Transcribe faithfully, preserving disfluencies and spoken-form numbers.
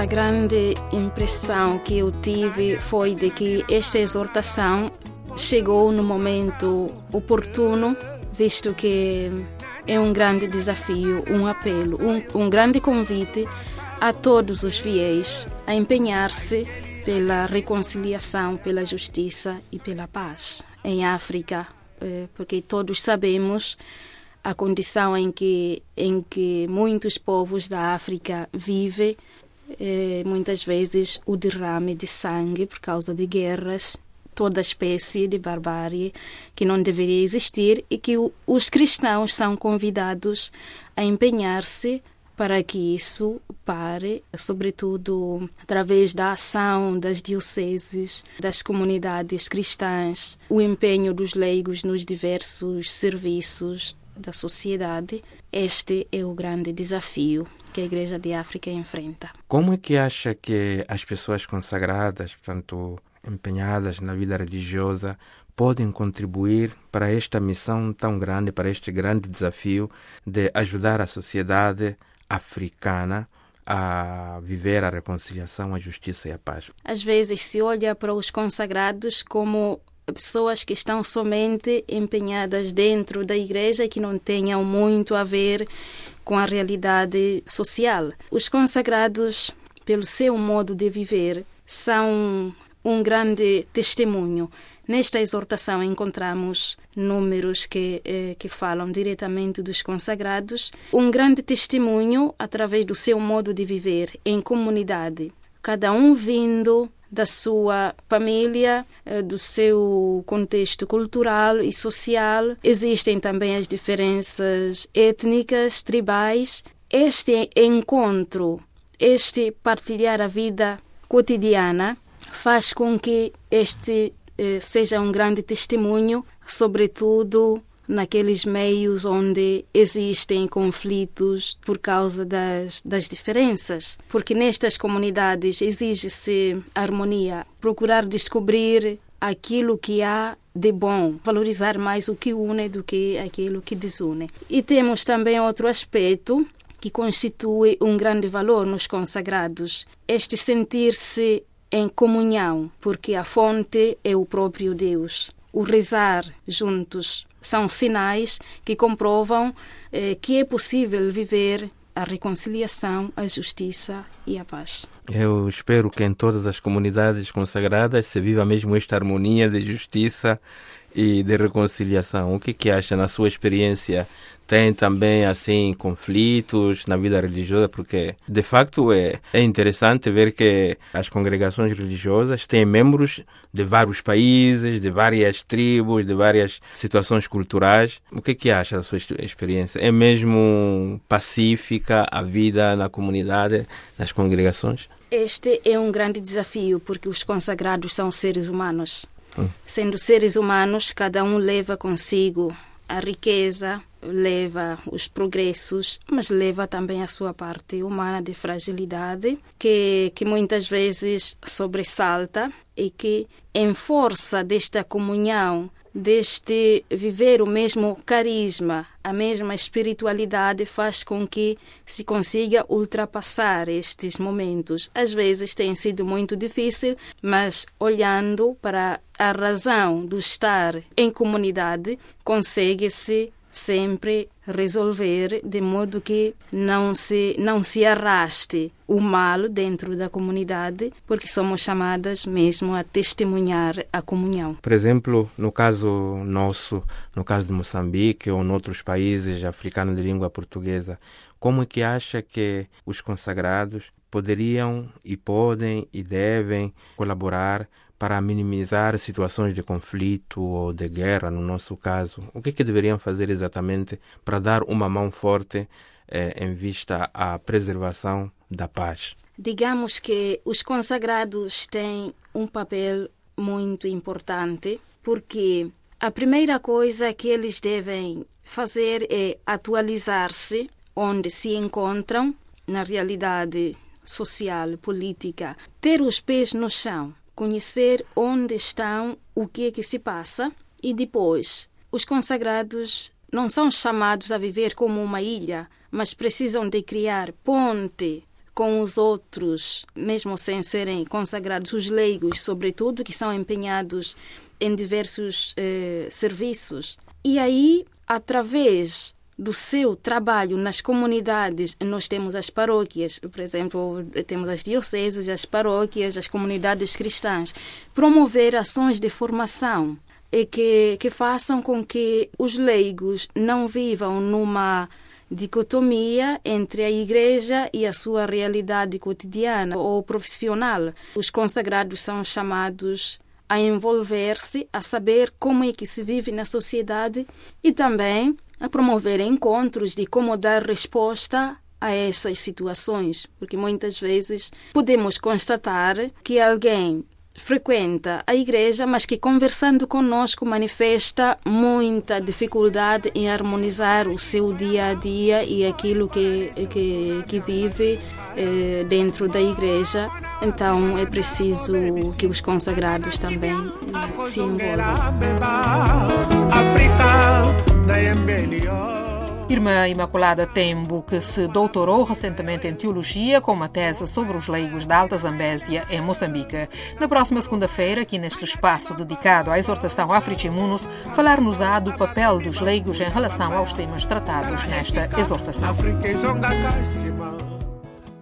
grande impressão que eu tive foi de que esta exortação chegou no momento oportuno, visto que é um grande desafio, um apelo, um, um grande convite a todos os fiéis a empenhar-se pela reconciliação, pela justiça e pela paz em África, porque todos sabemos a condição em que, em que muitos povos da África vivem, muitas vezes o derrame de sangue por causa de guerras, toda espécie de barbárie que não deveria existir e que os cristãos são convidados a empenhar-se para que isso pare, sobretudo através da ação das dioceses, das comunidades cristãs, o empenho dos leigos nos diversos serviços da sociedade. Este é o grande desafio que a Igreja de África enfrenta. Como é que acha que as pessoas consagradas, portanto, empenhadas na vida religiosa, podem contribuir para esta missão tão grande, para este grande desafio de ajudar a sociedade africana a viver a reconciliação, a justiça e a paz? Às vezes se olha para os consagrados como pessoas que estão somente empenhadas dentro da igreja e que não tenham muito a ver com a realidade social. Os consagrados, pelo seu modo de viver, são um grande testemunho. Nesta exortação encontramos números que, eh, que falam diretamente dos consagrados. Um grande testemunho através do seu modo de viver em comunidade. Cada um vindo da sua família, eh, do seu contexto cultural e social. Existem também as diferenças étnicas, tribais. Este encontro, este partilhar a vida cotidiana faz com que este eh, seja um grande testemunho, sobretudo naqueles meios onde existem conflitos por causa das, das diferenças. Porque nestas comunidades exige-se harmonia, procurar descobrir aquilo que há de bom, valorizar mais o que une do que aquilo que desune. E temos também outro aspecto que constitui um grande valor nos consagrados, este sentir-se em comunhão, porque a fonte é o próprio Deus. O rezar juntos são sinais que comprovam eh, que é possível viver a reconciliação, a justiça e a paz. Eu espero que em todas as comunidades consagradas se viva mesmo esta harmonia de justiça e de reconciliação. O que que acha na sua experiência? Tem também, assim, conflitos na vida religiosa? Porque, de facto, é, é interessante ver que as congregações religiosas têm membros de vários países, de várias tribos, de várias situações culturais. O que que acha da sua experiência? É mesmo pacífica a vida na comunidade, nas congregações? Este é um grande desafio, porque os consagrados são seres humanos. Hum. Sendo seres humanos, cada um leva consigo a riqueza, leva os progressos, mas leva também a sua parte humana de fragilidade, que, que muitas vezes sobressalta e que, em força desta comunhão, deste viver o mesmo carisma, a mesma espiritualidade, faz com que se consiga ultrapassar estes momentos. Às vezes tem sido muito difícil, mas olhando para a razão do estar em comunidade, consegue-se sempre resolver de modo que não se, não se arraste o mal dentro da comunidade, porque somos chamadas mesmo a testemunhar a comunhão. Por exemplo, no caso nosso, no caso de Moçambique ou em outros países africanos de língua portuguesa, como é que acha que os consagrados poderiam e podem e devem colaborar para minimizar situações de conflito ou de guerra, no nosso caso? O que é que deveriam fazer exatamente para dar uma mão forte eh, em vista à preservação da paz? Digamos que os consagrados têm um papel muito importante, porque a primeira coisa que eles devem fazer é atualizar-se onde se encontram, na realidade social, política, ter os pés no chão, conhecer onde estão, o que é que se passa, e depois os consagrados não são chamados a viver como uma ilha, mas precisam de criar ponte com os outros, mesmo sem serem consagrados, os leigos, sobretudo, que são empenhados em diversos eh, serviços. E aí, através do seu trabalho nas comunidades, nós temos as paróquias, por exemplo, temos as dioceses, as paróquias, as comunidades cristãs, promover ações de formação e que, que façam com que os leigos não vivam numa dicotomia entre a igreja e a sua realidade cotidiana ou profissional. Os consagrados são chamados a envolver-se, a saber como é que se vive na sociedade e também a promover encontros de como dar resposta a essas situações, porque muitas vezes podemos constatar que alguém frequenta a igreja, mas que conversando conosco manifesta muita dificuldade em harmonizar o seu dia a dia e aquilo que, que, que vive eh, dentro da igreja. Então é preciso que os consagrados também eh, se envolvam. Irmã Imaculada Tembo, que se doutorou recentemente em Teologia com uma tese sobre os leigos da Alta Zambésia em Moçambique. Na próxima segunda-feira, aqui neste espaço dedicado à exortação Africhimunus, falar-nos-á do papel dos leigos em relação aos temas tratados nesta exortação.